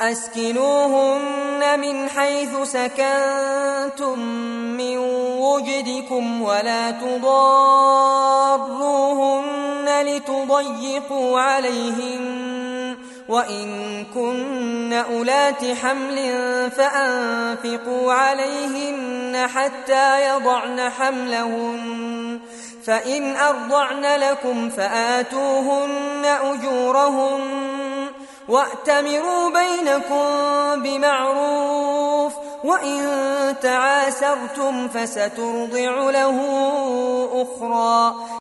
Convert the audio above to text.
وأسكنوهن من حيث سكنتم من وجدكم ولا تضاروهن لتضيقوا عليهن وإن كن أولات حمل فأنفقوا عليهن حتى يضعن حملهن فإن أرضعن لكم فآتوهن أجورهن وأتمروا بينكم بمعروف وإن تعاسرتم فسترضع له أخرى